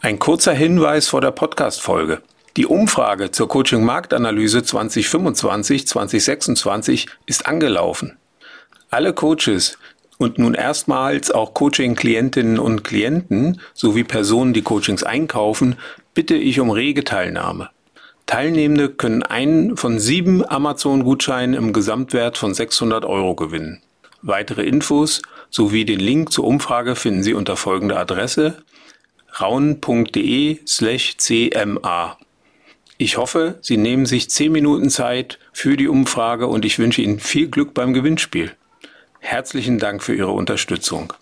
Ein kurzer Hinweis vor der Podcast-Folge. Die Umfrage zur Coaching-Marktanalyse 2025-2026 ist angelaufen. Alle Coaches und nun erstmals auch Coaching-Klientinnen und Klienten sowie Personen, die Coachings einkaufen, bitte ich um rege Teilnahme. Teilnehmende können einen von 7 Amazon-Gutscheinen im Gesamtwert von 600 € gewinnen. Weitere Infos sowie den Link zur Umfrage finden Sie unter folgender Adresse: raun.de/cma. Ich hoffe, Sie nehmen sich 10 Minuten Zeit für die Umfrage und ich wünsche Ihnen viel Glück beim Gewinnspiel. Herzlichen Dank für Ihre Unterstützung.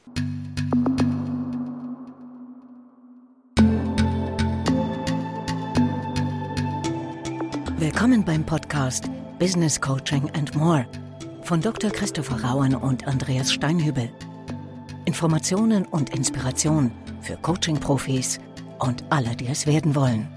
Willkommen beim Podcast Business Coaching and More von Dr. Christopher Rauen und Andreas Steinhübel. Informationen und Inspiration für Coaching-Profis und alle, die es werden wollen.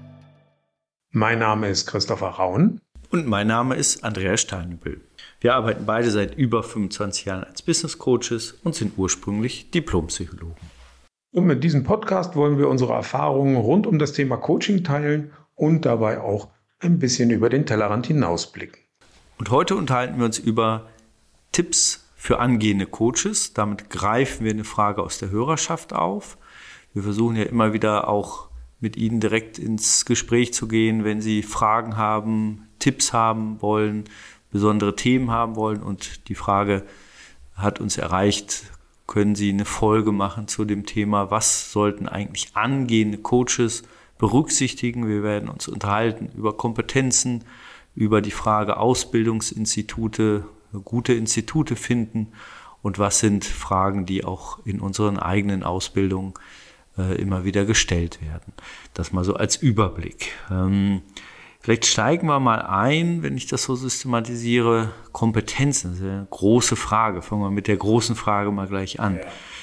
Mein Name ist Christopher Rauen. Und mein Name ist Andreas Steinhübel. Wir arbeiten beide seit über 25 Jahren als Business Coaches und sind ursprünglich Diplompsychologen. Und mit diesem Podcast wollen wir unsere Erfahrungen rund um das Thema Coaching teilen und dabei auch ein bisschen über den Tellerrand hinausblicken. Und heute unterhalten wir uns über Tipps für angehende Coaches. Damit greifen wir eine Frage aus der Hörerschaft auf. Wir versuchen ja immer wieder auch mit Ihnen direkt ins Gespräch zu gehen, wenn Sie Fragen haben, Tipps haben wollen, besondere Themen haben wollen. Und die Frage hat uns erreicht: Können Sie eine Folge machen zu dem Thema, was sollten eigentlich angehende Coaches berücksichtigen? Wir werden uns unterhalten über Kompetenzen, über die Frage Ausbildungsinstitute, gute Institute finden und was sind Fragen, die auch in unseren eigenen Ausbildungen immer wieder gestellt werden. Das mal so als Überblick. Vielleicht steigen wir mal ein, wenn ich das so systematisiere. Kompetenzen, das ist eine große Frage. Fangen wir mit der großen Frage mal gleich an.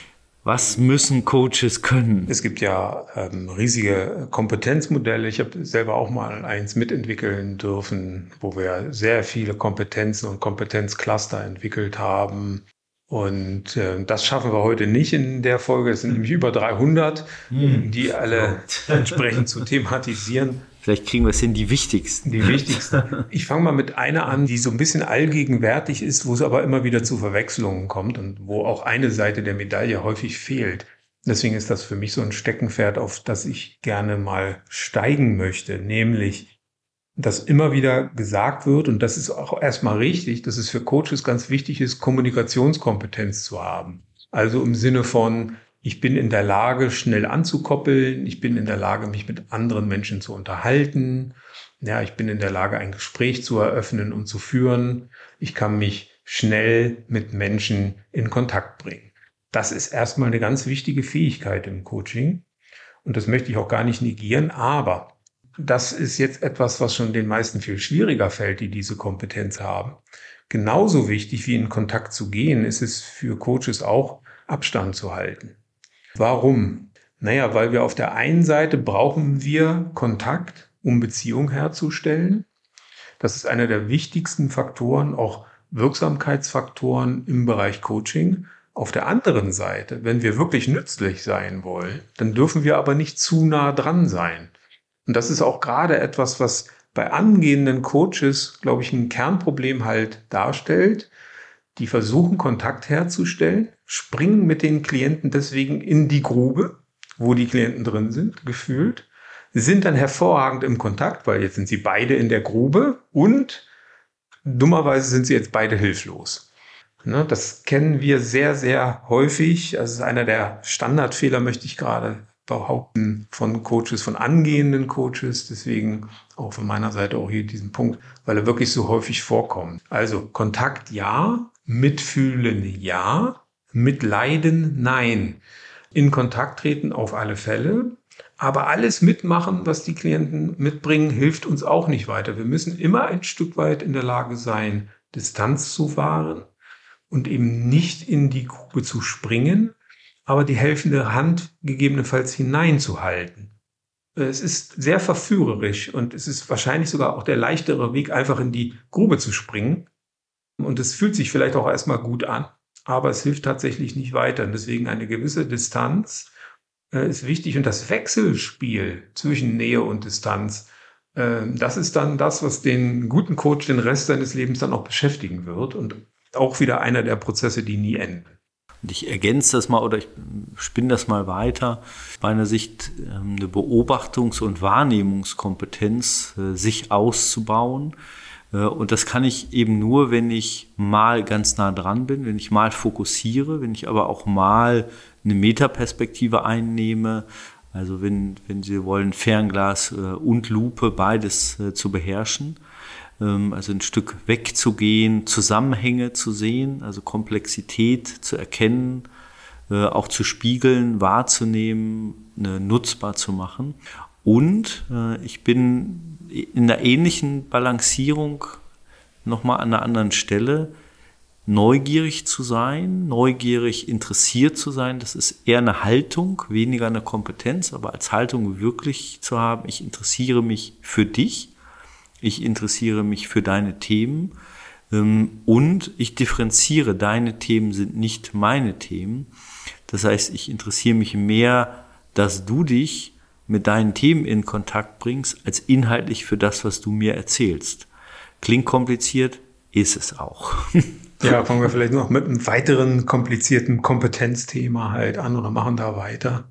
Was müssen Coaches können? Es gibt ja riesige Kompetenzmodelle. Ich habe selber auch mal eins mitentwickeln dürfen, wo wir sehr viele Kompetenzen und Kompetenzcluster entwickelt haben. Und das schaffen wir heute nicht in der Folge. Es sind nämlich über 300, die alle entsprechend zu thematisieren. Vielleicht kriegen wir es hin, die wichtigsten. Die wichtigsten. Ich fange mal mit einer an, die so ein bisschen allgegenwärtig ist, wo es aber immer wieder zu Verwechslungen kommt und wo auch eine Seite der Medaille häufig fehlt. Deswegen ist das für mich so ein Steckenpferd, auf das ich gerne mal steigen möchte, nämlich, dass immer wieder gesagt wird, und das ist auch erstmal richtig, dass es für Coaches ganz wichtig ist, Kommunikationskompetenz zu haben. Also im Sinne von: Ich bin in der Lage, schnell anzukoppeln. Ich bin in der Lage, mich mit anderen Menschen zu unterhalten. Ja, ich bin in der Lage, ein Gespräch zu eröffnen und zu führen. Ich kann mich schnell mit Menschen in Kontakt bringen. Das ist erstmal eine ganz wichtige Fähigkeit im Coaching. Und das möchte ich auch gar nicht negieren. Aber das ist jetzt etwas, was schon den meisten viel schwieriger fällt, die diese Kompetenz haben. Genauso wichtig wie in Kontakt zu gehen, ist es für Coaches auch, Abstand zu halten. Warum? Naja, weil wir auf der einen Seite brauchen wir Kontakt, um Beziehung herzustellen. Das ist einer der wichtigsten Faktoren, auch Wirksamkeitsfaktoren im Bereich Coaching. Auf der anderen Seite, wenn wir wirklich nützlich sein wollen, dann dürfen wir aber nicht zu nah dran sein. Und das ist auch gerade etwas, was bei angehenden Coaches, glaube ich, ein Kernproblem halt darstellt. Die versuchen, Kontakt herzustellen, springen mit den Klienten deswegen in die Grube, wo die Klienten drin sind, gefühlt, sind dann hervorragend im Kontakt, weil jetzt sind sie beide in der Grube und dummerweise sind sie jetzt beide hilflos. Ne, das kennen wir sehr, sehr häufig. Das ist einer der Standardfehler, möchte ich gerade behaupten, von Coaches, von angehenden Coaches. Deswegen auch von meiner Seite auch hier diesen Punkt, weil er wirklich so häufig vorkommt. Also Kontakt ja, Mitfühlen ja, Mitleiden nein. In Kontakt treten auf alle Fälle, aber alles mitmachen, was die Klienten mitbringen, hilft uns auch nicht weiter. Wir müssen immer ein Stück weit in der Lage sein, Distanz zu wahren und eben nicht in die Grube zu springen, aber die helfende Hand gegebenenfalls hineinzuhalten. Es ist sehr verführerisch und es ist wahrscheinlich sogar auch der leichtere Weg, einfach in die Grube zu springen. Und es fühlt sich vielleicht auch erstmal gut an, aber es hilft tatsächlich nicht weiter. Und deswegen eine gewisse Distanz ist wichtig und das Wechselspiel zwischen Nähe und Distanz, das ist dann das, was den guten Coach den Rest seines Lebens dann auch beschäftigen wird und auch wieder einer der Prozesse, die nie enden. Und ich ergänze das mal oder ich spinne das mal weiter. Aus meiner Sicht eine Beobachtungs- und Wahrnehmungskompetenz sich auszubauen. Und das kann ich eben nur, wenn ich mal ganz nah dran bin, wenn ich mal fokussiere, wenn ich aber auch mal eine Metaperspektive einnehme. Also wenn Sie wollen, Fernglas und Lupe, beides zu beherrschen. Also ein Stück wegzugehen, Zusammenhänge zu sehen, also Komplexität zu erkennen, auch zu spiegeln, wahrzunehmen, nutzbar zu machen. Und ich bin in einer ähnlichen Balancierung nochmal an einer anderen Stelle, neugierig zu sein, neugierig interessiert zu sein. Das ist eher eine Haltung, weniger eine Kompetenz, aber als Haltung wirklich zu haben, ich interessiere mich für dich, ich interessiere mich für deine Themen und ich differenziere, deine Themen sind nicht meine Themen. Das heißt, ich interessiere mich mehr, dass du dich mit deinen Themen in Kontakt bringst, als inhaltlich für das, was du mir erzählst. Klingt kompliziert, ist es auch. Ja, fangen wir vielleicht noch mit einem weiteren komplizierten Kompetenzthema halt an oder machen da weiter.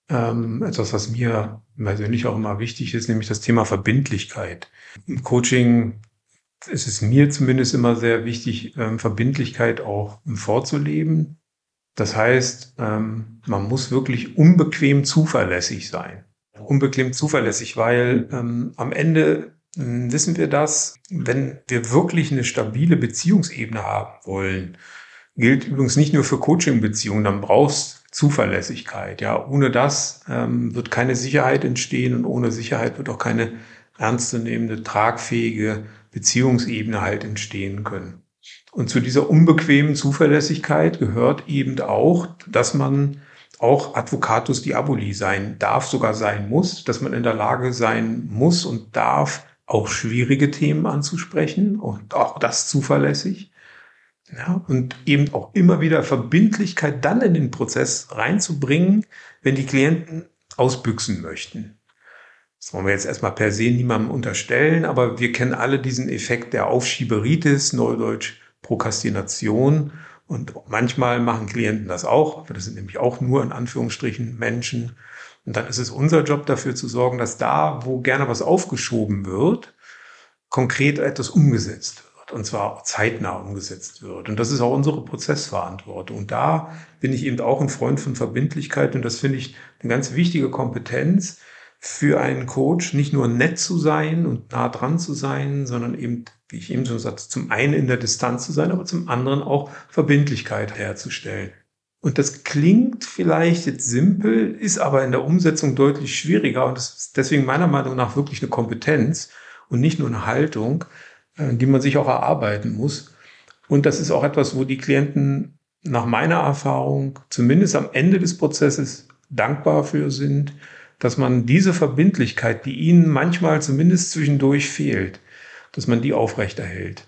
Etwas, was mir persönlich auch immer wichtig ist, nämlich das Thema Verbindlichkeit. Im Coaching ist es mir zumindest immer sehr wichtig, Verbindlichkeit auch vorzuleben. Das heißt, man muss wirklich unbequem zuverlässig sein. Unbequem zuverlässig, weil am Ende wissen wir das, wenn wir wirklich eine stabile Beziehungsebene haben wollen, gilt übrigens nicht nur für Coaching-Beziehungen, dann brauchst Zuverlässigkeit. Ja, ohne das wird keine Sicherheit entstehen und ohne Sicherheit wird auch keine ernstzunehmende, tragfähige Beziehungsebene halt entstehen können. Und zu dieser unbequemen Zuverlässigkeit gehört eben auch, dass man auch Advocatus Diaboli sein darf, sogar sein muss, dass man in der Lage sein muss und darf, auch schwierige Themen anzusprechen und auch das zuverlässig. Ja, und eben auch immer wieder Verbindlichkeit dann in den Prozess reinzubringen, wenn die Klienten ausbüchsen möchten. Das wollen wir jetzt erstmal per se niemandem unterstellen, aber wir kennen alle diesen Effekt der Aufschieberitis, neudeutsch Prokrastination. Und manchmal machen Klienten das auch, das sind nämlich auch nur in Anführungsstrichen Menschen. Und dann ist es unser Job dafür zu sorgen, dass da, wo gerne was aufgeschoben wird, konkret etwas umgesetzt wird. Und zwar auch zeitnah umgesetzt wird. Und das ist auch unsere Prozessverantwortung. Und da bin ich eben auch ein Freund von Verbindlichkeit. Und das finde ich eine ganz wichtige Kompetenz für einen Coach, nicht nur nett zu sein und nah dran zu sein, sondern eben, wie ich eben schon sagte, zum einen in der Distanz zu sein, aber zum anderen auch Verbindlichkeit herzustellen. Und das klingt vielleicht jetzt simpel, ist aber in der Umsetzung deutlich schwieriger. Und das ist deswegen meiner Meinung nach wirklich eine Kompetenz und nicht nur eine Haltung, die man sich auch erarbeiten muss. Und das ist auch etwas, wo die Klienten nach meiner Erfahrung zumindest am Ende des Prozesses dankbar für sind, dass man diese Verbindlichkeit, die ihnen manchmal zumindest zwischendurch fehlt, dass man die aufrechterhält.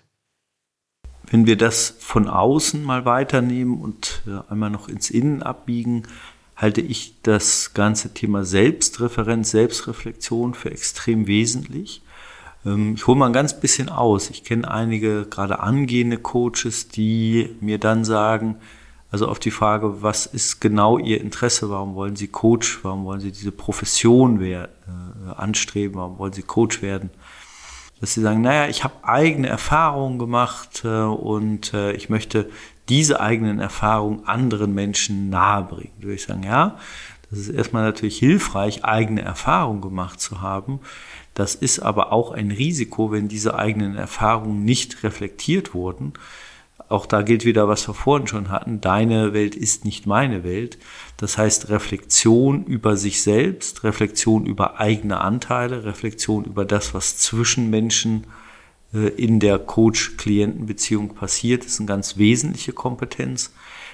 Wenn wir das von außen mal weiternehmen und einmal noch ins Innen abbiegen, halte ich das ganze Thema Selbstreferenz, Selbstreflexion für extrem wesentlich. Ich hole mal ein ganz bisschen aus. Ich kenne einige, gerade angehende Coaches, die mir dann sagen, also auf die Frage, was ist genau Ihr Interesse, warum wollen Sie Coach, warum wollen Sie diese Profession anstreben, warum wollen Sie Coach werden, dass sie sagen, naja, ich habe eigene Erfahrungen gemacht und ich möchte diese eigenen Erfahrungen anderen Menschen nahebringen. Da würde ich sagen, ja, das ist erstmal natürlich hilfreich, eigene Erfahrungen gemacht zu haben. Das ist aber auch ein Risiko, wenn diese eigenen Erfahrungen nicht reflektiert wurden. Auch da gilt wieder, was wir vorhin schon hatten, deine Welt ist nicht meine Welt. Das heißt Reflexion über sich selbst, Reflexion über eigene Anteile, Reflexion über das, was zwischen Menschen in der Coach-Klienten-Beziehung passiert, ist eine ganz wesentliche Kompetenz,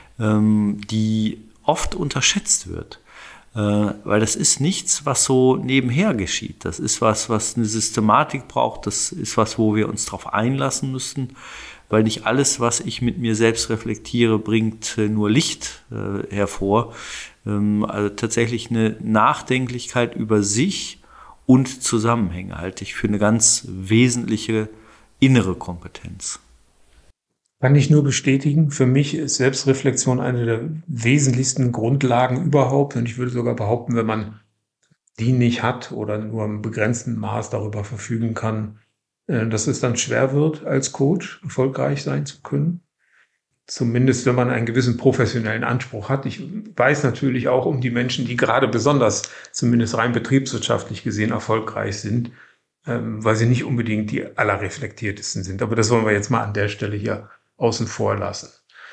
die oft unterschätzt wird. Weil das ist nichts, was so nebenher geschieht. Das ist was eine Systematik braucht. Das ist was, wo wir uns drauf einlassen müssen, weil nicht alles, was ich mit mir selbst reflektiere, bringt nur Licht hervor. Also tatsächlich eine Nachdenklichkeit über sich und Zusammenhänge halte ich für eine ganz wesentliche innere Kompetenz. Kann ich nur bestätigen. Für mich ist Selbstreflexion eine der wesentlichsten Grundlagen überhaupt. Und ich würde sogar behaupten, wenn man die nicht hat oder nur im begrenzten Maß darüber verfügen kann, dass es dann schwer wird, als Coach erfolgreich sein zu können. Zumindest, wenn man einen gewissen professionellen Anspruch hat. Ich weiß natürlich auch um die Menschen, die gerade besonders, zumindest rein betriebswirtschaftlich gesehen, erfolgreich sind, weil sie nicht unbedingt die allerreflektiertesten sind. Aber das wollen wir jetzt mal an der Stelle hier außen vor lassen.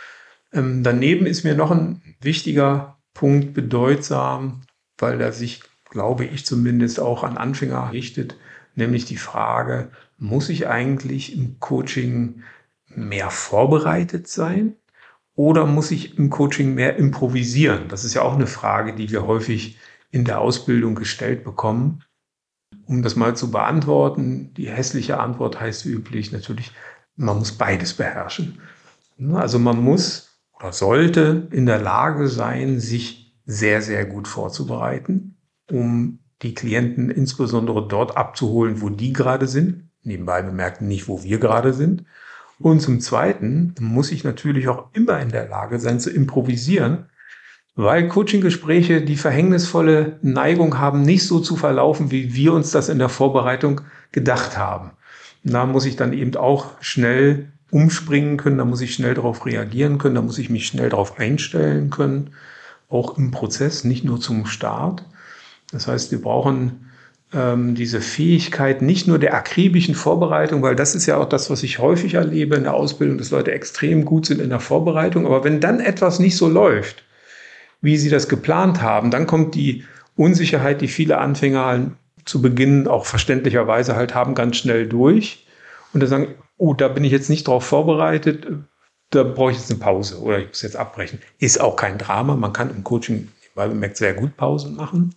Daneben ist mir noch ein wichtiger Punkt bedeutsam, weil er sich, glaube ich, zumindest auch an Anfänger richtet, nämlich die Frage, muss ich eigentlich im Coaching mehr vorbereitet sein oder muss ich im Coaching mehr improvisieren? Das ist ja auch eine Frage, die wir häufig in der Ausbildung gestellt bekommen. Um das mal zu beantworten, die hässliche Antwort heißt wie üblich natürlich, man muss beides beherrschen. Also man muss oder sollte in der Lage sein, sich sehr, sehr gut vorzubereiten, um die Klienten insbesondere dort abzuholen, wo die gerade sind. Nebenbei bemerkt nicht, wo wir gerade sind. Und zum Zweiten muss ich natürlich auch immer in der Lage sein zu improvisieren, weil Coaching-Gespräche die verhängnisvolle Neigung haben, nicht so zu verlaufen, wie wir uns das in der Vorbereitung gedacht haben. Und da muss ich dann eben auch schnell umspringen können, da muss ich schnell darauf reagieren können, da muss ich mich schnell darauf einstellen können, auch im Prozess, nicht nur zum Start. Das heißt, wir brauchen diese Fähigkeit nicht nur der akribischen Vorbereitung, weil das ist ja auch das, was ich häufig erlebe in der Ausbildung, dass Leute extrem gut sind in der Vorbereitung. Aber wenn dann etwas nicht so läuft, wie sie das geplant haben, dann kommt die Unsicherheit, die viele Anfänger zu Beginn auch verständlicherweise halt haben, ganz schnell durch. Und dann sagen, oh, da bin ich jetzt nicht drauf vorbereitet, da brauche ich jetzt eine Pause oder ich muss jetzt abbrechen. Ist auch kein Drama, man kann im Coaching, weil man merkt, sehr gut Pausen machen.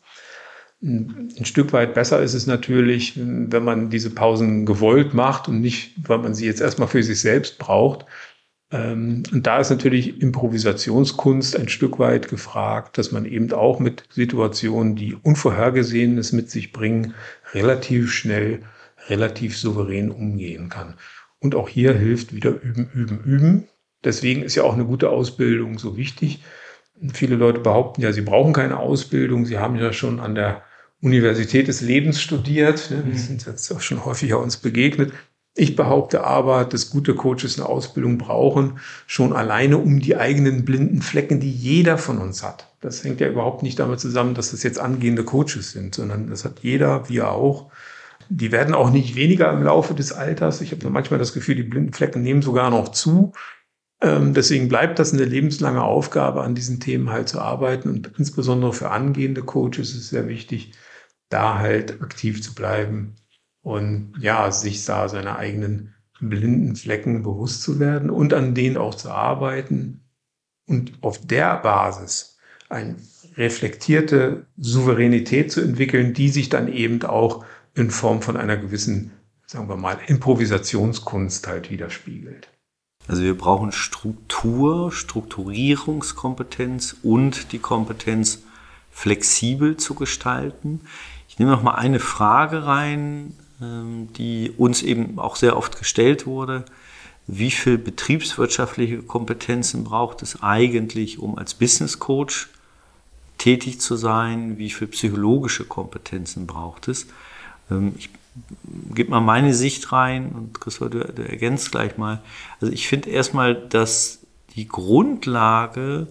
Ein Stück weit besser ist es natürlich, wenn man diese Pausen gewollt macht und nicht, weil man sie jetzt erstmal für sich selbst braucht. Und da ist natürlich Improvisationskunst ein Stück weit gefragt, dass man eben auch mit Situationen, die Unvorhergesehenes mit sich bringen, relativ schnell, relativ souverän umgehen kann. Und auch hier hilft wieder üben, üben, üben. Deswegen ist ja auch eine gute Ausbildung so wichtig. Viele Leute behaupten ja, sie brauchen keine Ausbildung. Sie haben ja schon an der Universität des Lebens studiert. Wir sind jetzt auch schon häufiger uns begegnet. Ich behaupte aber, dass gute Coaches eine Ausbildung brauchen, schon alleine um die eigenen blinden Flecken, die jeder von uns hat. Das hängt ja überhaupt nicht damit zusammen, dass das jetzt angehende Coaches sind, sondern das hat jeder, wir auch. Die werden auch nicht weniger im Laufe des Alters. Ich habe manchmal das Gefühl, die blinden Flecken nehmen sogar noch zu. Deswegen bleibt das eine lebenslange Aufgabe, an diesen Themen halt zu arbeiten. Und insbesondere für angehende Coaches ist es sehr wichtig, da halt aktiv zu bleiben und ja, sich da seine eigenen blinden Flecken bewusst zu werden und an denen auch zu arbeiten und auf der Basis eine reflektierte Souveränität zu entwickeln, die sich dann eben auch in Form von einer gewissen, sagen wir mal, Improvisationskunst halt widerspiegelt. Also wir brauchen Struktur, Strukturierungskompetenz und die Kompetenz, flexibel zu gestalten. Ich nehme noch mal eine Frage rein, die uns eben auch sehr oft gestellt wurde. Wie viel betriebswirtschaftliche Kompetenzen braucht es eigentlich, um als Business Coach tätig zu sein? Wie viel psychologische Kompetenzen braucht es? Ich gebe mal meine Sicht rein und Christoph, du ergänzt gleich mal. Also ich finde erstmal, dass die Grundlage,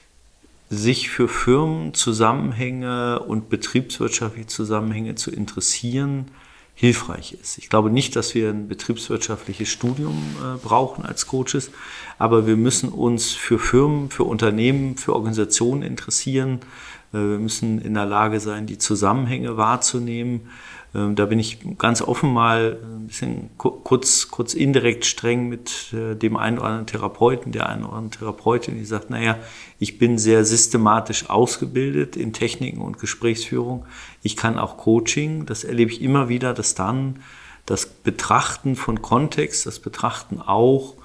sich für Firmenzusammenhänge und betriebswirtschaftliche Zusammenhänge zu interessieren, hilfreich ist. Ich glaube nicht, dass wir ein betriebswirtschaftliches Studium brauchen als Coaches, aber wir müssen uns für Firmen, für Unternehmen, für Organisationen interessieren. Wir müssen in der Lage sein, die Zusammenhänge wahrzunehmen. Da bin ich ganz offen mal ein bisschen kurz indirekt streng mit dem einen oder anderen Therapeuten, der einen oder anderen Therapeutin, die sagt, naja, ich bin sehr systematisch ausgebildet in Techniken und Gesprächsführung. Ich kann auch Coaching. Das erlebe ich immer wieder, dass dann das Betrachten von Kontext, das Betrachten auch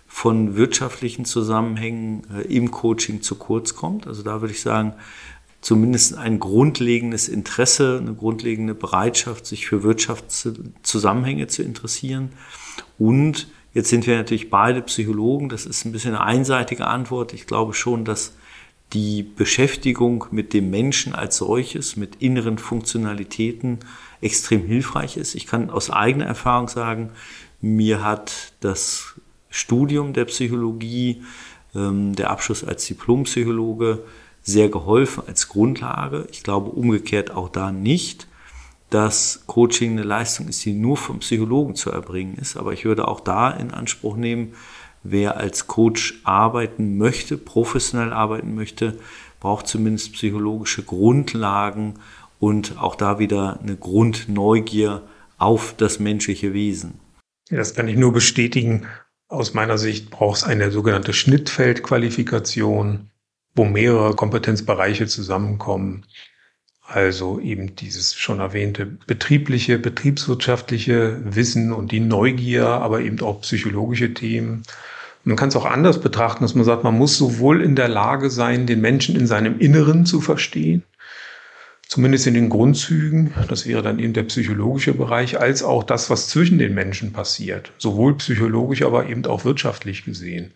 von wirtschaftlichen Zusammenhängen im Coaching zu kurz kommt. Also da würde ich sagen, zumindest ein grundlegendes Interesse, eine grundlegende Bereitschaft, sich für Wirtschaftszusammenhänge zu interessieren. Und jetzt sind wir natürlich beide Psychologen. Das ist ein bisschen eine einseitige Antwort. Ich glaube schon, dass die Beschäftigung mit dem Menschen als solches, mit inneren Funktionalitäten extrem hilfreich ist. Ich kann aus eigener Erfahrung sagen, mir hat das Studium der Psychologie, der Abschluss als Diplompsychologe sehr geholfen als Grundlage. Ich glaube umgekehrt auch da nicht, dass Coaching eine Leistung ist, die nur vom Psychologen zu erbringen ist. Aber ich würde auch da in Anspruch nehmen, wer als Coach arbeiten möchte, professionell arbeiten möchte, braucht zumindest psychologische Grundlagen und auch da wieder eine Grundneugier auf das menschliche Wesen. Ja, das kann ich nur bestätigen. Aus meiner Sicht braucht es eine sogenannte Schnittfeldqualifikation, wo mehrere Kompetenzbereiche zusammenkommen. Also eben dieses schon erwähnte betriebliche, betriebswirtschaftliche Wissen und die Neugier, aber eben auch psychologische Themen. Man kann es auch anders betrachten, dass man sagt, man muss sowohl in der Lage sein, den Menschen in seinem Inneren zu verstehen, zumindest in den Grundzügen, das wäre dann eben der psychologische Bereich, als auch das, was zwischen den Menschen passiert, sowohl psychologisch, aber eben auch wirtschaftlich gesehen.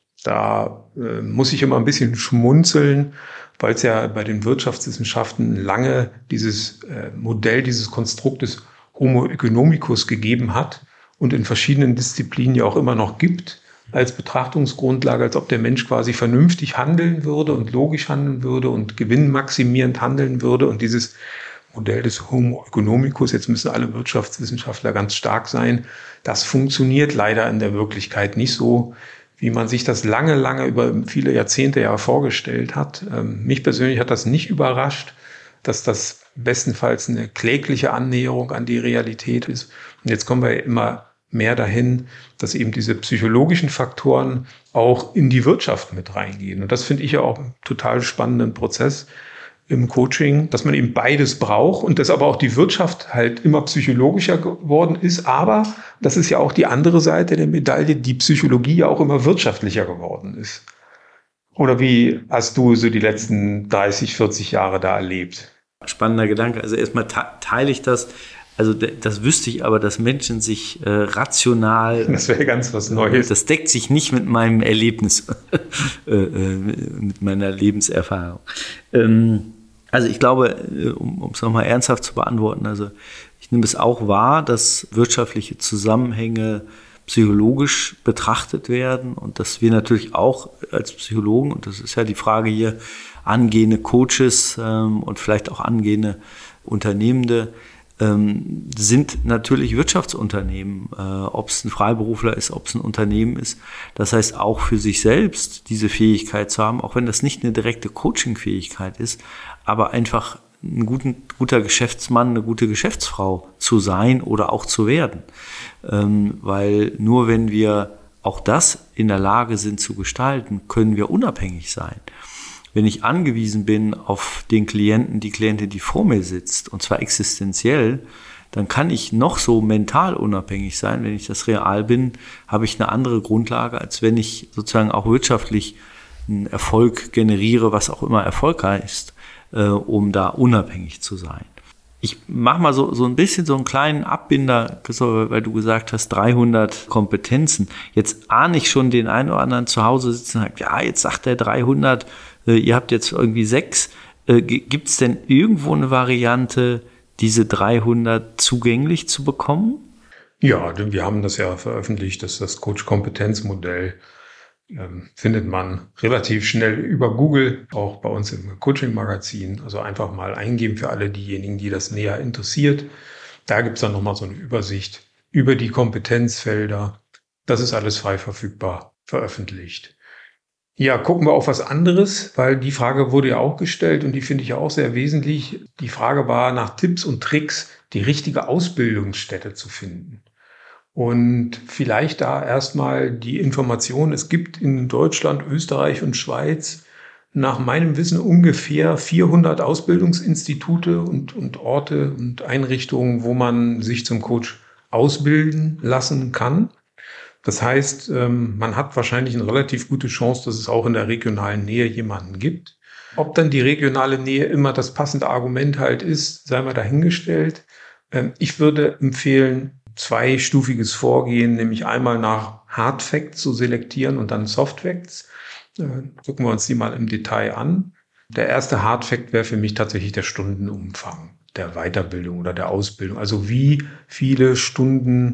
Da muss ich immer ein bisschen schmunzeln, weil es ja bei den Wirtschaftswissenschaften lange dieses Modell, dieses Konstrukt des Homo economicus gegeben hat und in verschiedenen Disziplinen ja auch immer noch gibt, als Betrachtungsgrundlage, als ob der Mensch quasi vernünftig handeln würde und logisch handeln würde und gewinnmaximierend handeln würde. Und dieses Modell des Homo economicus, jetzt müssen alle Wirtschaftswissenschaftler ganz stark sein, das funktioniert leider in der Wirklichkeit nicht so, wie man sich das lange über viele Jahrzehnte ja vorgestellt hat. Mich persönlich hat das nicht überrascht, dass das bestenfalls eine klägliche Annäherung an die Realität ist. Und jetzt kommen wir immer mehr dahin, dass eben diese psychologischen Faktoren auch in die Wirtschaft mit reingehen. Und das finde ich ja auch einen total spannenden Prozess im Coaching, dass man eben beides braucht und dass aber auch die Wirtschaft halt immer psychologischer geworden ist. Aber das ist ja auch die andere Seite der Medaille, die Psychologie ja auch immer wirtschaftlicher geworden ist. Oder wie hast du so die letzten 30, 40 Jahre da erlebt? Spannender Gedanke. Also erstmal teile ich das. Also das wüsste ich aber, dass Menschen sich rational... Das wäre ganz was Neues. Das deckt sich nicht mit meinem Erlebnis, mit meiner Lebenserfahrung. Also ich glaube, um es nochmal ernsthaft zu beantworten, also ich nehme es auch wahr, dass wirtschaftliche Zusammenhänge psychologisch betrachtet werden und dass wir natürlich auch als Psychologen, und das ist ja die Frage hier, angehende Coaches und vielleicht auch angehende Unternehmende, sind natürlich Wirtschaftsunternehmen, ob es ein Freiberufler ist, ob es ein Unternehmen ist. Das heißt, auch für sich selbst diese Fähigkeit zu haben, auch wenn das nicht eine direkte Coaching-Fähigkeit ist, aber einfach ein guter Geschäftsmann, eine gute Geschäftsfrau zu sein oder auch zu werden. Weil nur wenn wir auch das in der Lage sind zu gestalten, können wir unabhängig sein. Wenn ich angewiesen bin auf den Klienten, die Klientin, die vor mir sitzt, und zwar existenziell, dann kann ich noch so mental unabhängig sein. Wenn ich das real bin, habe ich eine andere Grundlage, als wenn ich sozusagen auch wirtschaftlich einen Erfolg generiere, was auch immer Erfolg heißt, um da unabhängig zu sein. Ich mache mal so ein bisschen so einen kleinen Abbinder, weil du gesagt hast, 300 Kompetenzen. Jetzt ahne ich schon den einen oder anderen zu Hause sitzen und sagt, ja, jetzt sagt er 300, ihr habt jetzt irgendwie 6. Gibt es denn irgendwo eine Variante, diese 300 zugänglich zu bekommen? Ja, wir haben das ja veröffentlicht, dass das Coach-Kompetenzmodell findet man relativ schnell über Google, auch bei uns im Coaching-Magazin. Also einfach mal eingeben für alle diejenigen, die das näher interessiert. Da gibt es dann nochmal so eine Übersicht über die Kompetenzfelder. Das ist alles frei verfügbar veröffentlicht. Ja, gucken wir auf was anderes, weil die Frage wurde ja auch gestellt und die finde ich ja auch sehr wesentlich. Die Frage war nach Tipps und Tricks, die richtige Ausbildungsstätte zu finden. Und vielleicht da erstmal die Information, es gibt in Deutschland, Österreich und Schweiz nach meinem Wissen ungefähr 400 Ausbildungsinstitute und Orte und Einrichtungen, wo man sich zum Coach ausbilden lassen kann. Das heißt, man hat wahrscheinlich eine relativ gute Chance, dass es auch in der regionalen Nähe jemanden gibt. Ob dann die regionale Nähe immer das passende Argument halt ist, sei mal dahingestellt. Ich würde empfehlen, zweistufiges Vorgehen, nämlich einmal nach Hard Facts zu selektieren und dann Soft Facts. Gucken wir uns die mal im Detail an. Der erste Hard Fact wäre für mich tatsächlich der Stundenumfang der Weiterbildung oder der Ausbildung. Also wie viele Stunden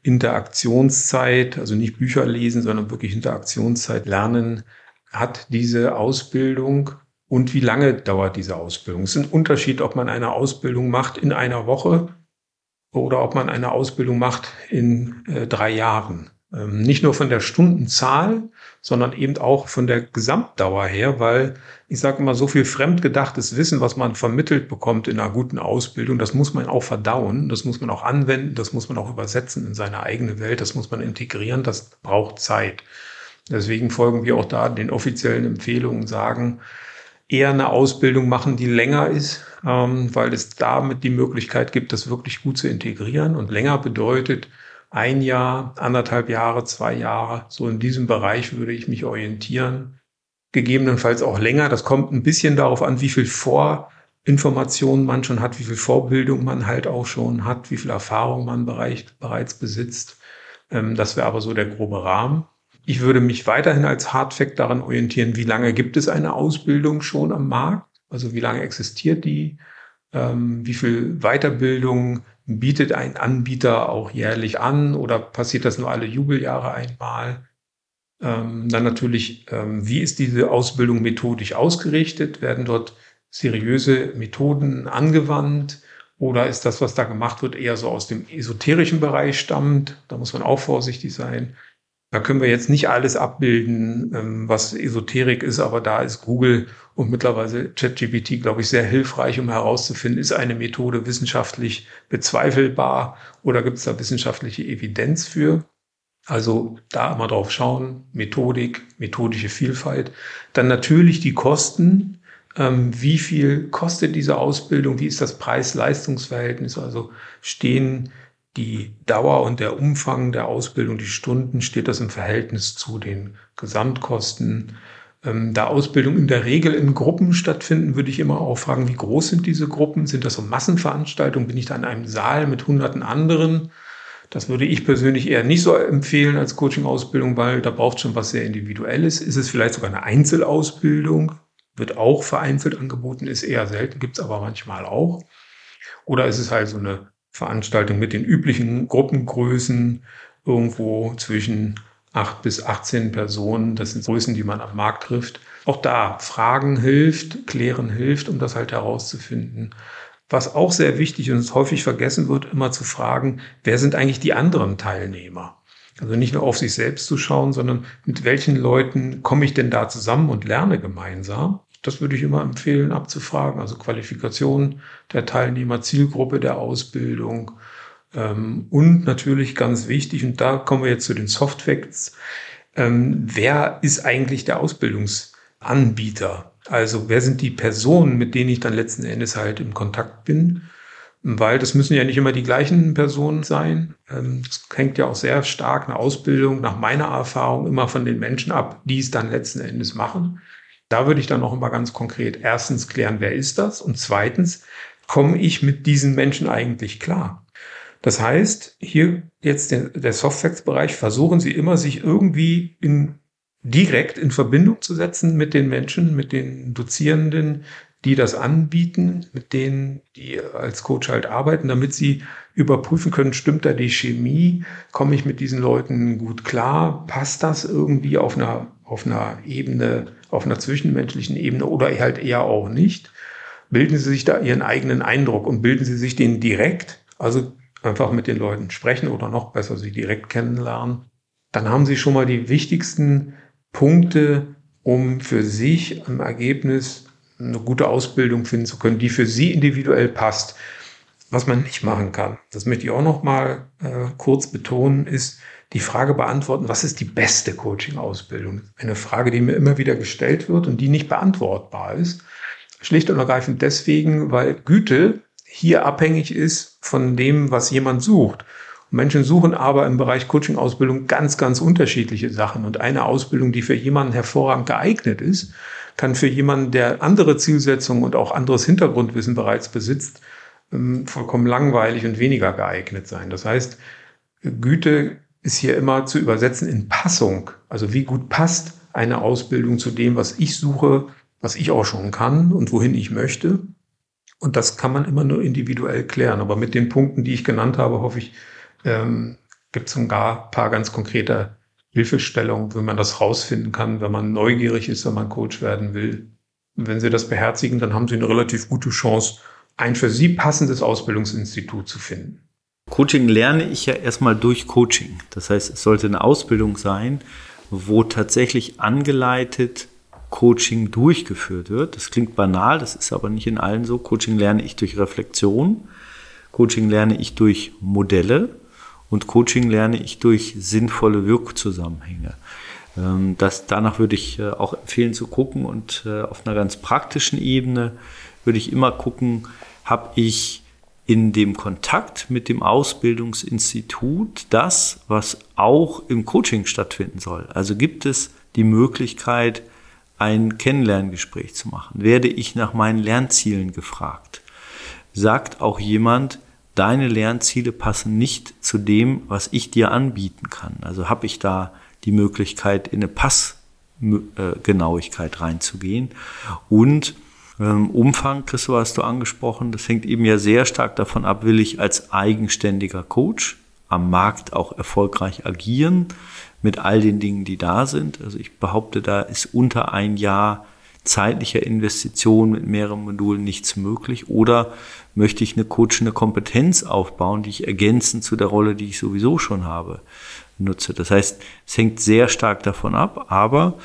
Interaktionszeit, also nicht Bücher lesen, sondern wirklich Interaktionszeit lernen, hat diese Ausbildung und wie lange dauert diese Ausbildung? Es ist ein Unterschied, ob man eine Ausbildung macht in einer Woche oder ob man eine Ausbildung macht in 3 Jahren. Nicht nur von der Stundenzahl, sondern eben auch von der Gesamtdauer her, weil ich sage immer, so viel fremdgedachtes Wissen, was man vermittelt bekommt in einer guten Ausbildung, das muss man auch verdauen, das muss man auch anwenden, das muss man auch übersetzen in seine eigene Welt, das muss man integrieren, das braucht Zeit. Deswegen folgen wir auch da den offiziellen Empfehlungen, sagen, eher eine Ausbildung machen, die länger ist, weil es damit die Möglichkeit gibt, das wirklich gut zu integrieren. Und länger bedeutet 1 Jahr, 1,5 Jahre, 2 Jahre. So in diesem Bereich würde ich mich orientieren. Gegebenenfalls auch länger. Das kommt ein bisschen darauf an, wie viel Vorinformationen man schon hat, wie viel Vorbildung man halt auch schon hat, wie viel Erfahrung man bereits besitzt. Das wäre aber so der grobe Rahmen. Ich würde mich weiterhin als Hardfact daran orientieren, wie lange gibt es eine Ausbildung schon am Markt? Also wie lange existiert die? Wie viel Weiterbildung bietet ein Anbieter auch jährlich an oder passiert das nur alle Jubeljahre einmal? Dann natürlich, wie ist diese Ausbildung methodisch ausgerichtet? Werden dort seriöse Methoden angewandt? Oder ist das, was da gemacht wird, eher so aus dem esoterischen Bereich stammt? Da muss man auch vorsichtig sein. Da können wir jetzt nicht alles abbilden, was Esoterik ist, aber da ist Google und mittlerweile ChatGPT, glaube ich, sehr hilfreich, um herauszufinden, ist eine Methode wissenschaftlich bezweifelbar oder gibt es da wissenschaftliche Evidenz für? Also da immer drauf schauen, Methodik, methodische Vielfalt. Dann natürlich die Kosten. Wie viel kostet diese Ausbildung? Wie ist das Preis-Leistungs-Verhältnis? Also stehen die Dauer und der Umfang der Ausbildung, die Stunden, steht das im Verhältnis zu den Gesamtkosten? Da Ausbildung in der Regel in Gruppen stattfinden, würde ich immer auch fragen, wie groß sind diese Gruppen? Sind das so Massenveranstaltungen? Bin ich da in einem Saal mit hunderten anderen? Das würde ich persönlich eher nicht so empfehlen als Coaching-Ausbildung, weil da braucht schon was sehr Individuelles. Ist es vielleicht sogar eine Einzelausbildung? Wird auch vereinzelt angeboten, ist eher selten, gibt es aber manchmal auch. Oder ist es halt so eine Veranstaltung mit den üblichen Gruppengrößen, irgendwo zwischen 8 bis 18 Personen. Das sind Größen, die man am Markt trifft. Auch da Fragen hilft, Klären hilft, um das halt herauszufinden. Was auch sehr wichtig und häufig vergessen wird, immer zu fragen, wer sind eigentlich die anderen Teilnehmer? Also nicht nur auf sich selbst zu schauen, sondern mit welchen Leuten komme ich denn da zusammen und lerne gemeinsam? Das würde ich immer empfehlen, abzufragen. Also Qualifikation der Teilnehmer, Zielgruppe der Ausbildung und natürlich ganz wichtig, und da kommen wir jetzt zu den Soft Facts, wer ist eigentlich der Ausbildungsanbieter? Also wer sind die Personen, mit denen ich dann letzten Endes halt im Kontakt bin? Weil das müssen ja nicht immer die gleichen Personen sein. Das hängt ja auch sehr stark eine Ausbildung nach meiner Erfahrung immer von den Menschen ab, die es dann letzten Endes machen. Da würde ich dann noch immer ganz konkret erstens klären, wer ist das? Und zweitens, komme ich mit diesen Menschen eigentlich klar? Das heißt, hier jetzt der Soft-Facts-Bereich, versuchen Sie immer, sich irgendwie direkt in Verbindung zu setzen mit den Menschen, mit den Dozierenden, die das anbieten, mit denen, die als Coach halt arbeiten, damit Sie überprüfen können, stimmt da die Chemie? Komme ich mit diesen Leuten gut klar? Passt das irgendwie auf einer Ebene, auf einer zwischenmenschlichen Ebene oder halt eher auch nicht? Bilden Sie sich da Ihren eigenen Eindruck und bilden Sie sich den direkt, also einfach mit den Leuten sprechen oder noch besser sie direkt kennenlernen. Dann haben Sie schon mal die wichtigsten Punkte, um für sich im Ergebnis eine gute Ausbildung finden zu können, die für Sie individuell passt. Was man nicht machen kann, das möchte ich auch noch mal kurz betonen, ist die Frage beantworten, was ist die beste Coaching-Ausbildung? Eine Frage, die mir immer wieder gestellt wird und die nicht beantwortbar ist. Schlicht und ergreifend deswegen, weil Güte hier abhängig ist von dem, was jemand sucht. Und Menschen suchen aber im Bereich Coaching-Ausbildung ganz, ganz unterschiedliche Sachen. Und eine Ausbildung, die für jemanden hervorragend geeignet ist, kann für jemanden, der andere Zielsetzungen und auch anderes Hintergrundwissen bereits besitzt, vollkommen langweilig und weniger geeignet sein. Das heißt, Güte ist hier immer zu übersetzen in Passung. Also wie gut passt eine Ausbildung zu dem, was ich suche, was ich auch schon kann und wohin ich möchte. Und das kann man immer nur individuell klären. Aber mit den Punkten, die ich genannt habe, hoffe ich, gibt es sogar ein paar ganz konkrete Hilfestellungen, wie man das rausfinden kann, wenn man neugierig ist, wenn man Coach werden will. Und wenn Sie das beherzigen, dann haben Sie eine relativ gute Chance, ein für Sie passendes Ausbildungsinstitut zu finden. Coaching lerne ich ja erstmal durch Coaching. Das heißt, es sollte eine Ausbildung sein, wo tatsächlich angeleitet Coaching durchgeführt wird. Das klingt banal, das ist aber nicht in allen so. Coaching lerne ich durch Reflexion, Coaching lerne ich durch Modelle und Coaching lerne ich durch sinnvolle Wirkzusammenhänge. Danach würde ich auch empfehlen zu gucken und auf einer ganz praktischen Ebene würde ich immer gucken, habe ich in dem Kontakt mit dem Ausbildungsinstitut das, was auch im Coaching stattfinden soll. Also gibt es die Möglichkeit, ein Kennenlerngespräch zu machen? Werde ich nach meinen Lernzielen gefragt? Sagt auch jemand, deine Lernziele passen nicht zu dem, was ich dir anbieten kann? Also habe ich da die Möglichkeit, in eine Passgenauigkeit reinzugehen? Und Umfang, Christoph, hast du angesprochen, das hängt eben ja sehr stark davon ab, will ich als eigenständiger Coach am Markt auch erfolgreich agieren mit all den Dingen, die da sind. Also ich behaupte, da ist unter ein Jahr zeitlicher Investition mit mehreren Modulen nichts möglich. Oder möchte ich eine coachende Kompetenz aufbauen, die ich ergänzend zu der Rolle, die ich sowieso schon habe, nutze. Das heißt, es hängt sehr stark davon ab, aber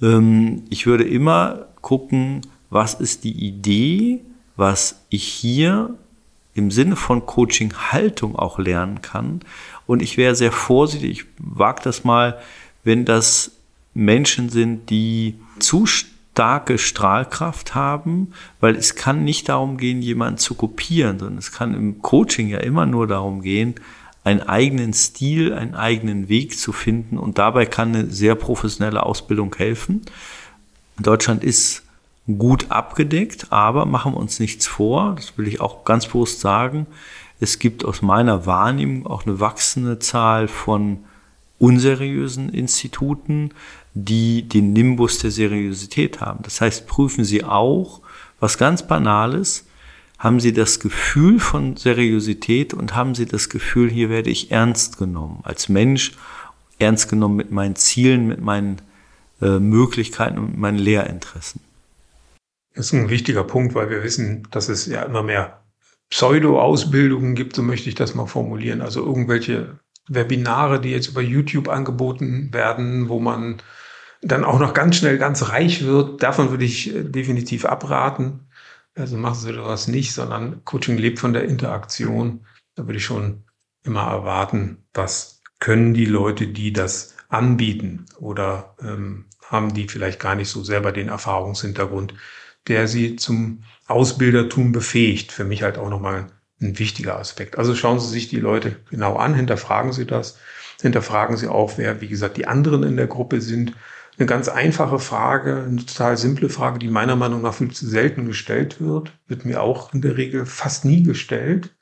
ich würde immer gucken, was ist die Idee, was ich hier im Sinne von Coaching-Haltung auch lernen kann. Und ich wäre sehr vorsichtig, ich wage das mal, wenn das Menschen sind, die zu starke Strahlkraft haben, weil es kann nicht darum gehen, jemanden zu kopieren, sondern es kann im Coaching ja immer nur darum gehen, einen eigenen Stil, einen eigenen Weg zu finden. Und dabei kann eine sehr professionelle Ausbildung helfen. Deutschland ist gut abgedeckt, aber machen wir uns nichts vor, das will ich auch ganz bewusst sagen, es gibt aus meiner Wahrnehmung auch eine wachsende Zahl von unseriösen Instituten, die den Nimbus der Seriosität haben. Das heißt, prüfen Sie auch, was ganz Banales, haben Sie das Gefühl von Seriosität und haben Sie das Gefühl, hier werde ich ernst genommen, als Mensch, ernst genommen mit meinen Zielen, mit meinen Möglichkeiten und mit meinen Lehrinteressen. Das ist ein wichtiger Punkt, weil wir wissen, dass es ja immer mehr Pseudo-Ausbildungen gibt, so möchte ich das mal formulieren. Also irgendwelche Webinare, die jetzt über YouTube angeboten werden, wo man dann auch noch ganz schnell ganz reich wird. Davon würde ich definitiv abraten. Also machen Sie das nicht, sondern Coaching lebt von der Interaktion. Da würde ich schon immer erwarten, was können die Leute, die das anbieten oder haben die vielleicht gar nicht so selber den Erfahrungshintergrund, der sie zum Ausbildertum befähigt. Für mich halt auch nochmal ein wichtiger Aspekt. Also schauen Sie sich die Leute genau an, hinterfragen Sie das. Hinterfragen Sie auch, wer, wie gesagt, die anderen in der Gruppe sind. Eine ganz einfache Frage, eine total simple Frage, die meiner Meinung nach viel zu selten gestellt wird mir auch in der Regel fast nie gestellt.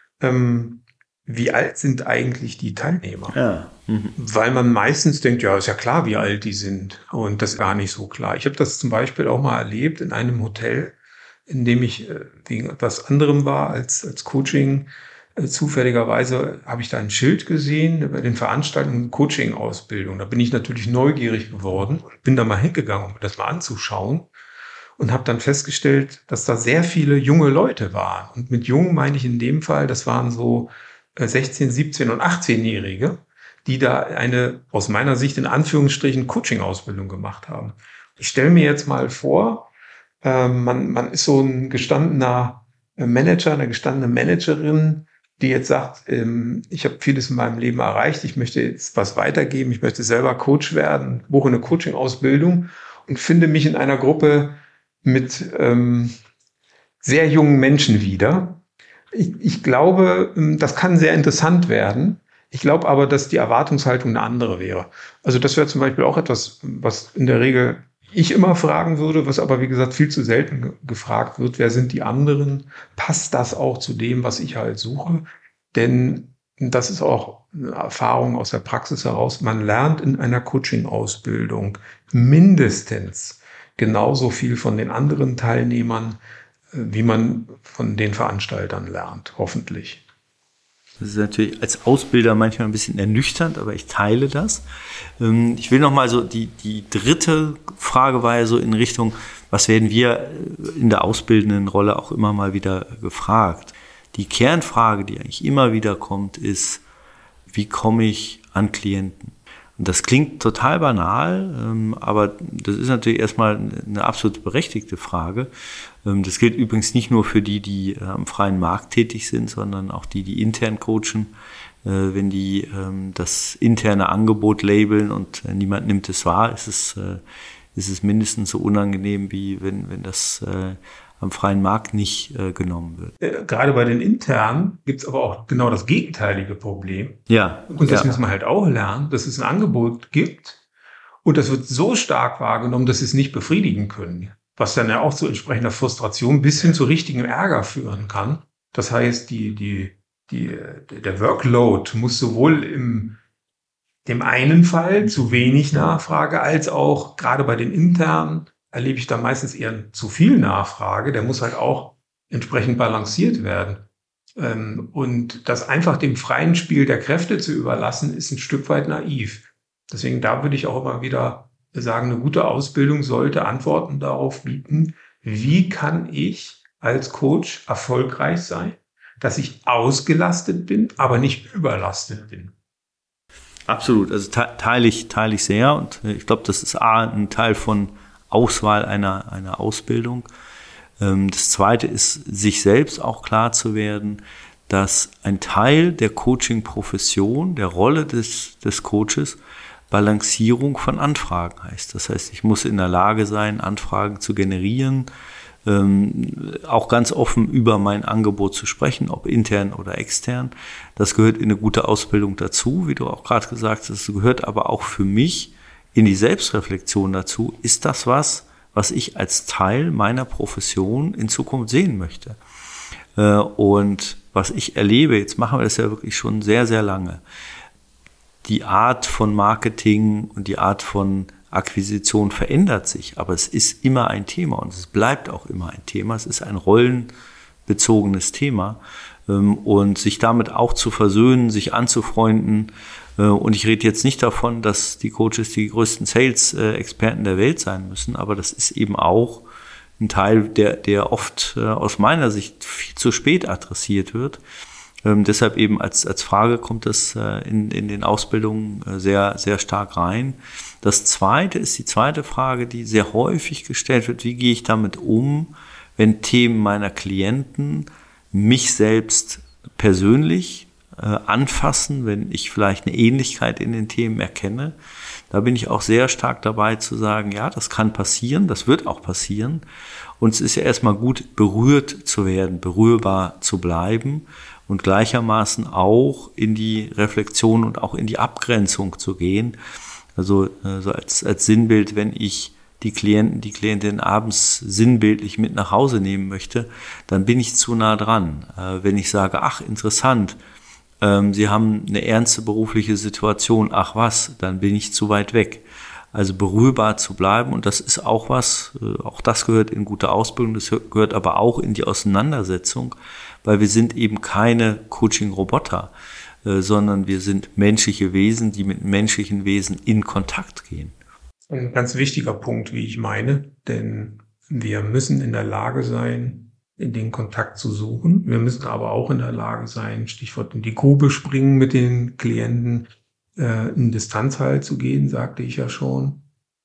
Wie alt sind eigentlich die Teilnehmer? Ja. Weil man meistens denkt, ja, ist ja klar, wie alt die sind. Und das ist gar nicht so klar. Ich habe das zum Beispiel auch mal erlebt in einem Hotel, in dem ich wegen etwas anderem war als Coaching. Zufälligerweise habe ich da ein Schild gesehen bei den Veranstaltungen Coaching-Ausbildung. Da bin ich natürlich neugierig geworden und bin da mal hingegangen, um mir das mal anzuschauen. Und habe dann festgestellt, dass da sehr viele junge Leute waren. Und mit jung meine ich in dem Fall, das waren so 16, 17 und 18-Jährige, die da eine, aus meiner Sicht in Anführungsstrichen, Coaching-Ausbildung gemacht haben. Ich stelle mir jetzt mal vor, man ist so ein gestandener Manager, eine gestandene Managerin, die jetzt sagt, ich habe vieles in meinem Leben erreicht, ich möchte jetzt was weitergeben, ich möchte selber Coach werden, buche eine Coaching-Ausbildung und finde mich in einer Gruppe mit sehr jungen Menschen wieder. Ich glaube, das kann sehr interessant werden. Ich glaube aber, dass die Erwartungshaltung eine andere wäre. Also das wäre zum Beispiel auch etwas, was in der Regel ich immer fragen würde, was aber wie gesagt viel zu selten gefragt wird. Wer sind die anderen? Passt das auch zu dem, was ich halt suche? Denn das ist auch eine Erfahrung aus der Praxis heraus. Man lernt in einer Coaching-Ausbildung mindestens genauso viel von den anderen Teilnehmern, wie man von den Veranstaltern lernt, hoffentlich. Das ist natürlich als Ausbilder manchmal ein bisschen ernüchternd, aber ich teile das. Ich will nochmal so, die dritte Frage war ja so in Richtung, was werden wir in der ausbildenden Rolle auch immer mal wieder gefragt? Die Kernfrage, die eigentlich immer wieder kommt, ist, wie komme ich an Klienten? Und das klingt total banal, aber das ist natürlich erstmal eine absolut berechtigte Frage. Das gilt übrigens nicht nur für die am freien Markt tätig sind, sondern auch die intern coachen. Wenn die das interne Angebot labeln und niemand nimmt es wahr, ist es mindestens so unangenehm, wie wenn das am freien Markt nicht genommen wird. Gerade bei den internen gibt es aber auch genau das gegenteilige Problem. Ja. Und das muss man halt auch lernen, dass es ein Angebot gibt und das wird so stark wahrgenommen, dass sie es nicht befriedigen können. Was dann ja auch zu entsprechender Frustration bis hin zu richtigem Ärger führen kann. Das heißt, der Workload muss sowohl dem einen Fall zu wenig Nachfrage als auch gerade bei den internen erlebe ich da meistens eher zu viel Nachfrage. Der muss halt auch entsprechend balanciert werden. Und das einfach dem freien Spiel der Kräfte zu überlassen, ist ein Stück weit naiv. Deswegen da würde ich auch immer wieder sagen, eine gute Ausbildung sollte Antworten darauf bieten, wie kann ich als Coach erfolgreich sein, dass ich ausgelastet bin, aber nicht überlastet bin. Absolut, also teile ich sehr und ich glaube, das ist ein Teil von Auswahl einer Ausbildung. Das Zweite ist, sich selbst auch klar zu werden, dass ein Teil der Coaching-Profession, der Rolle des Coaches, Balancierung von Anfragen heißt. Das heißt, ich muss in der Lage sein, Anfragen zu generieren, auch ganz offen über mein Angebot zu sprechen, ob intern oder extern. Das gehört in eine gute Ausbildung dazu, wie du auch gerade gesagt hast. Das gehört aber auch für mich in die Selbstreflexion dazu. Ist das was ich als Teil meiner Profession in Zukunft sehen möchte? Und was ich erlebe, jetzt machen wir das ja wirklich schon sehr, sehr lange, die Art von Marketing und die Art von Akquisition verändert sich, aber es ist immer ein Thema und es bleibt auch immer ein Thema. Es ist ein rollenbezogenes Thema und sich damit auch zu versöhnen, sich anzufreunden. Und ich rede jetzt nicht davon, dass die Coaches die größten Sales-Experten der Welt sein müssen, aber das ist eben auch ein Teil, der oft aus meiner Sicht viel zu spät adressiert wird. Deshalb eben als Frage kommt das in den Ausbildungen sehr, sehr stark rein. Das Zweite ist die zweite Frage, die sehr häufig gestellt wird. Wie gehe ich damit um, wenn Themen meiner Klienten mich selbst persönlich anfassen, wenn ich vielleicht eine Ähnlichkeit in den Themen erkenne? Da bin ich auch sehr stark dabei zu sagen, ja, das kann passieren, das wird auch passieren. Und es ist ja erstmal gut, berührt zu werden, berührbar zu bleiben und gleichermaßen auch in die Reflexion und auch in die Abgrenzung zu gehen. Also so als Sinnbild, wenn ich die Klientin abends sinnbildlich mit nach Hause nehmen möchte, dann bin ich zu nah dran. Wenn ich sage, ach, interessant, Sie haben eine ernste berufliche Situation, ach was, dann bin ich zu weit weg. Also berührbar zu bleiben und das ist auch auch das gehört in gute Ausbildung, das gehört aber auch in die Auseinandersetzung, weil wir sind eben keine Coaching-Roboter, sondern wir sind menschliche Wesen, die mit menschlichen Wesen in Kontakt gehen. Ein ganz wichtiger Punkt, wie ich meine, denn wir müssen in der Lage sein, in den Kontakt zu suchen. Wir müssen aber auch in der Lage sein, Stichwort in die Grube springen mit den Klienten, in Distanzhalt zu gehen, sagte ich ja schon.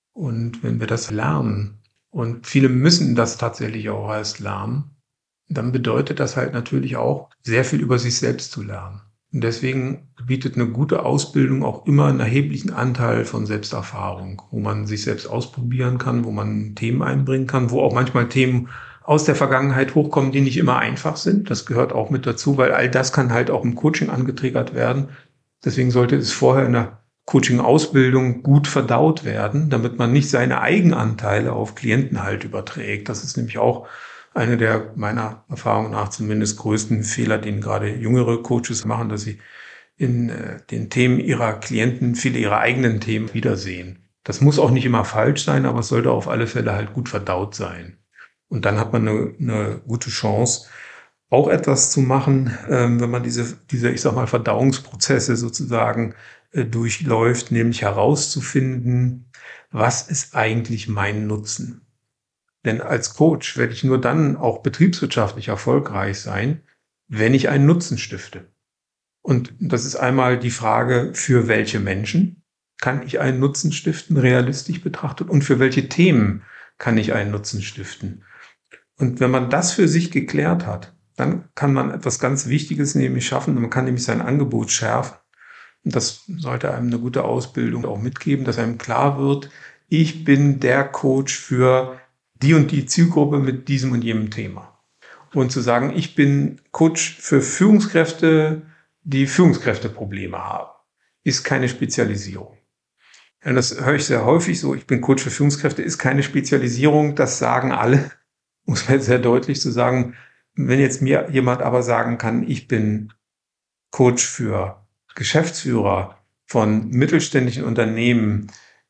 Und wenn wir das lernen, und viele müssen das tatsächlich auch erst lernen, dann bedeutet das halt natürlich auch, sehr viel über sich selbst zu lernen. Und deswegen bietet eine gute Ausbildung auch immer einen erheblichen Anteil von Selbsterfahrung, wo man sich selbst ausprobieren kann, wo man Themen einbringen kann, wo auch manchmal Themen aus der Vergangenheit hochkommen, die nicht immer einfach sind. Das gehört auch mit dazu, weil all das kann halt auch im Coaching angetriggert werden. Deswegen sollte es vorher in der Coaching-Ausbildung gut verdaut werden, damit man nicht seine Eigenanteile auf Klienten halt überträgt. Das ist nämlich auch eine der meiner Erfahrung nach zumindest größten Fehler, den gerade jüngere Coaches machen, dass sie in den Themen ihrer Klienten viele ihrer eigenen Themen wiedersehen. Das muss auch nicht immer falsch sein, aber es sollte auf alle Fälle halt gut verdaut sein. Und dann hat man eine gute Chance, auch etwas zu machen, wenn man diese, ich sag mal, Verdauungsprozesse sozusagen durchläuft, nämlich herauszufinden, was ist eigentlich mein Nutzen? Denn als Coach werde ich nur dann auch betriebswirtschaftlich erfolgreich sein, wenn ich einen Nutzen stifte. Und das ist einmal die Frage, für welche Menschen kann ich einen Nutzen stiften, realistisch betrachtet, und für welche Themen kann ich einen Nutzen stiften. Und wenn man das für sich geklärt hat, dann kann man etwas ganz Wichtiges nämlich schaffen. Man kann nämlich sein Angebot schärfen. Und das sollte einem eine gute Ausbildung auch mitgeben, dass einem klar wird, ich bin der Coach für die und die Zielgruppe mit diesem und jenem Thema. Und zu sagen, ich bin Coach für Führungskräfte, die Führungskräfteprobleme haben, ist keine Spezialisierung. Und das höre ich sehr häufig so, ich bin Coach für Führungskräfte, ist keine Spezialisierung, das sagen alle, muss man sehr deutlich zu sagen. Wenn jetzt mir jemand aber sagen kann, ich bin Coach für Geschäftsführer von mittelständischen Unternehmen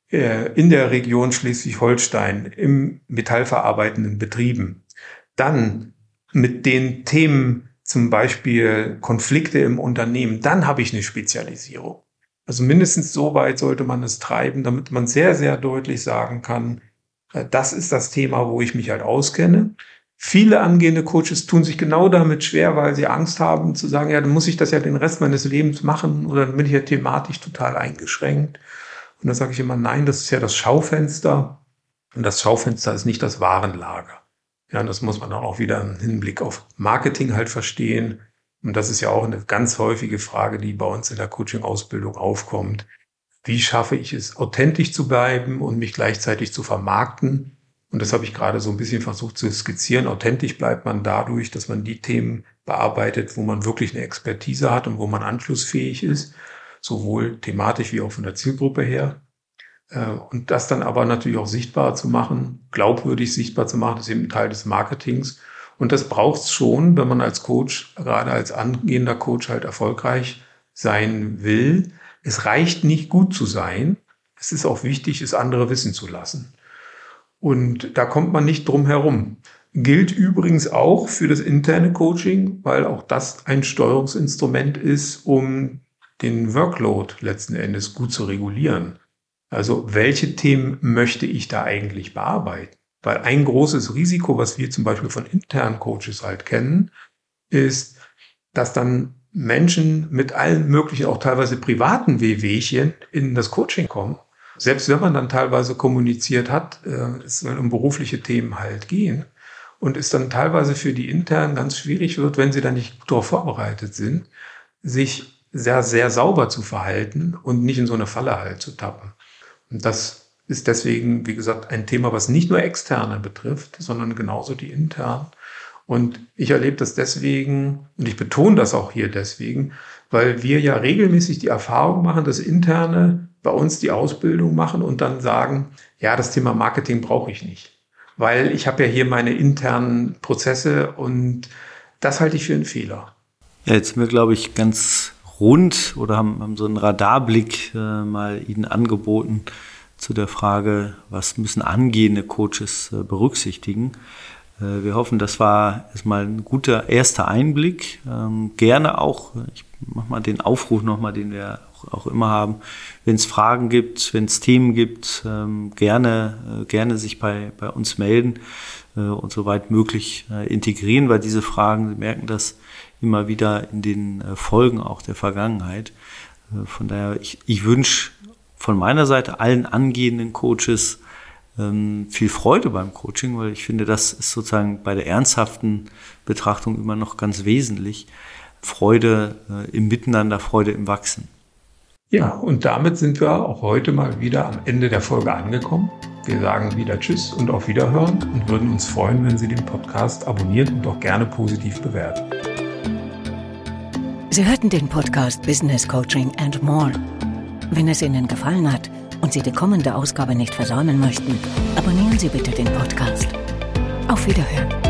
in der Region Schleswig-Holstein, im metallverarbeitenden Betrieben, dann mit den Themen zum Beispiel Konflikte im Unternehmen, dann habe ich eine Spezialisierung. Also mindestens so weit sollte man es treiben, damit man sehr, sehr deutlich sagen kann, das ist das Thema, wo ich mich halt auskenne. Viele angehende Coaches tun sich genau damit schwer, weil sie Angst haben zu sagen, ja, dann muss ich das ja den Rest meines Lebens machen oder dann bin ich ja thematisch total eingeschränkt. Und da sage ich immer, nein, das ist ja das Schaufenster und das Schaufenster ist nicht das Warenlager. Ja, und das muss man dann auch wieder im Hinblick auf Marketing halt verstehen. Und das ist ja auch eine ganz häufige Frage, die bei uns in der Coaching-Ausbildung aufkommt. Wie schaffe ich es, authentisch zu bleiben und mich gleichzeitig zu vermarkten? Und das habe ich gerade so ein bisschen versucht zu skizzieren. Authentisch bleibt man dadurch, dass man die Themen bearbeitet, wo man wirklich eine Expertise hat und wo man anschlussfähig ist, sowohl thematisch wie auch von der Zielgruppe her. Und das dann aber natürlich auch sichtbar zu machen, glaubwürdig sichtbar zu machen, ist eben ein Teil des Marketings. Und das braucht es schon, wenn man als Coach, gerade als angehender Coach halt erfolgreich sein will. Es reicht nicht gut zu sein. Es ist auch wichtig, es andere wissen zu lassen. Und da kommt man nicht drum herum. Gilt übrigens auch für das interne Coaching, weil auch das ein Steuerungsinstrument ist, um den Workload letzten Endes gut zu regulieren. Also welche Themen möchte ich da eigentlich bearbeiten? Weil ein großes Risiko, was wir zum Beispiel von internen Coaches halt kennen, ist, dass dann Menschen mit allen möglichen, auch teilweise privaten Wehwehchen in das Coaching kommen. Selbst wenn man dann teilweise kommuniziert hat, es soll um berufliche Themen halt gehen und es dann teilweise für die Internen ganz schwierig wird, wenn sie dann nicht darauf vorbereitet sind, sich sehr, sehr sauber zu verhalten und nicht in so eine Falle halt zu tappen. Und das ist deswegen, wie gesagt, ein Thema, was nicht nur Externe betrifft, sondern genauso die Internen. Und ich erlebe das deswegen, und ich betone das auch hier deswegen, weil wir ja regelmäßig die Erfahrung machen, dass Interne bei uns die Ausbildung machen und dann sagen, ja, das Thema Marketing brauche ich nicht, weil ich habe ja hier meine internen Prozesse und das halte ich für einen Fehler. Ja, jetzt sind wir, glaube ich, ganz rund oder haben so einen Radarblick mal Ihnen angeboten zu der Frage, was müssen angehende Coaches berücksichtigen. Wir hoffen, das war erstmal ein guter erster Einblick. Gerne auch, ich mache mal den Aufruf nochmal, den wir auch immer haben, wenn es Fragen gibt, wenn es Themen gibt, gerne sich bei uns melden und soweit möglich integrieren, weil diese Fragen, Sie merken das immer wieder in den Folgen auch der Vergangenheit. Von daher, ich wünsche von meiner Seite allen angehenden Coaches viel Freude beim Coaching, weil ich finde, das ist sozusagen bei der ernsthaften Betrachtung immer noch ganz wesentlich. Freude im Miteinander, Freude im Wachsen. Ja, und damit sind wir auch heute mal wieder am Ende der Folge angekommen. Wir sagen wieder Tschüss und auf Wiederhören und würden uns freuen, wenn Sie den Podcast abonnieren und auch gerne positiv bewerten. Sie hörten den Podcast Business Coaching and More. Wenn es Ihnen gefallen hat und Sie die kommende Ausgabe nicht versäumen möchten, abonnieren Sie bitte den Podcast. Auf Wiederhören.